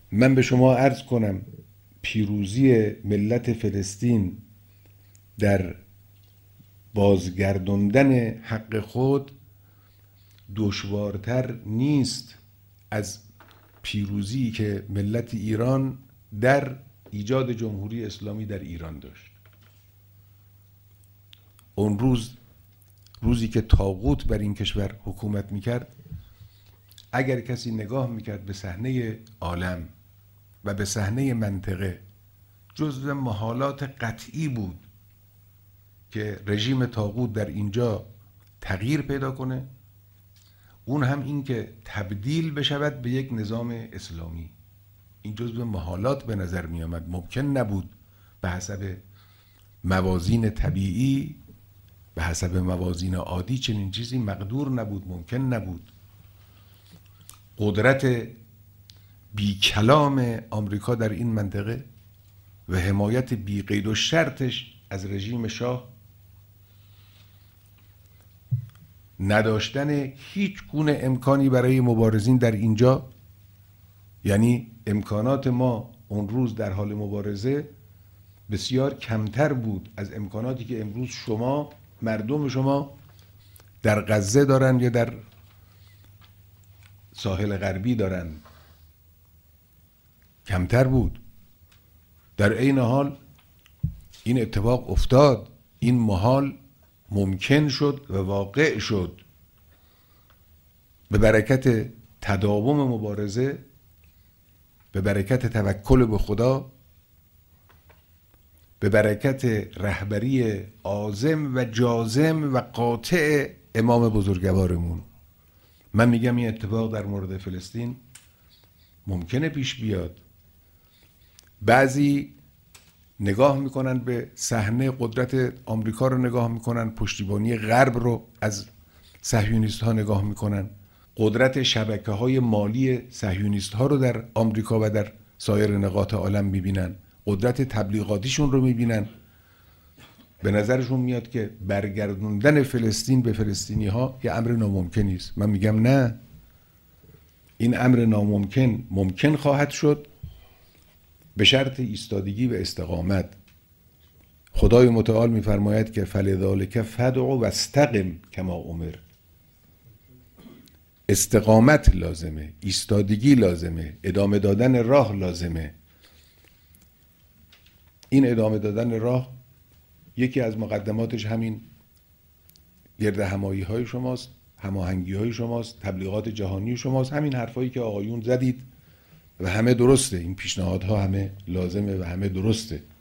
من به شما عرض کنم پیروزی ملت فلسطین در بازگرداندن حق خود دشوارتر نیست از پیروزی که ملت ایران در ایجاد جمهوری اسلامی در ایران داشت. اون روزی که طاغوت بر این کشور حکومت میکرد، اگر کسی نگاه میکرد به صحنه عالم و به صحنه منطقه، جزو محالات قطعی بود که رژیم طاغوت در اینجا تغییر پیدا کنه، اون هم این که تبدیل بشود به یک نظام اسلامی. این جزو محالات به نظر می آمد. ممکن نبود به حسب موازین طبیعی، به حسب موازین عادی چنین چیزی مقدور نبود، ممکن نبود. قدرت بی کلام آمریکا در این منطقه و حمایت بی قید و شرطش از رژیم شاه، نداشتن هیچ گونه امکانی برای مبارزین در اینجا، یعنی امکانات ما اون روز در حال مبارزه بسیار کمتر بود از امکاناتی که امروز شما، مردم شما در غزه دارن یا در ساحل غربی دارن، کمتر بود. در عین حال این اتفاق افتاد، این محال ممکن شد و واقع شد به برکت تداوم مبارزه، به برکت توکل به خدا، به برکت رهبری عازم و جازم و قاطع امام بزرگوارمون. من میگم این اتفاق در مورد فلسطین ممکنه پیش بیاد. بعضی نگاه میکنن به صحنه قدرت آمریکا رو نگاه میکنن، پشتیبانی غرب رو از صهیونیست ها نگاه میکنن، قدرت شبکه های مالی صهیونیست ها رو در آمریکا و در سایر نقاط عالم میبینن، قدرت تبلیغاتیشون رو میبینن. به نظرشون میاد که برگردوندن فلسطین به فلسطینی ها یه امر ناممکنی است. من میگم نه، این امر ناممکن ممکن خواهد شد به شرط ایستادگی و استقامت. خدای متعال میفرماید که فلذالک فدع واستقم کما امر. استقامت لازمه، ایستادگی لازمه، ادامه دادن راه لازمه. این ادامه دادن راه یکی از مقدماتش همین گرد همایی های شماست، هماهنگی های شماست، تبلیغات جهانی شماست، همین حرفایی که آقایون زدید و همه درسته. این پیشنهادها همه لازمه و همه درسته.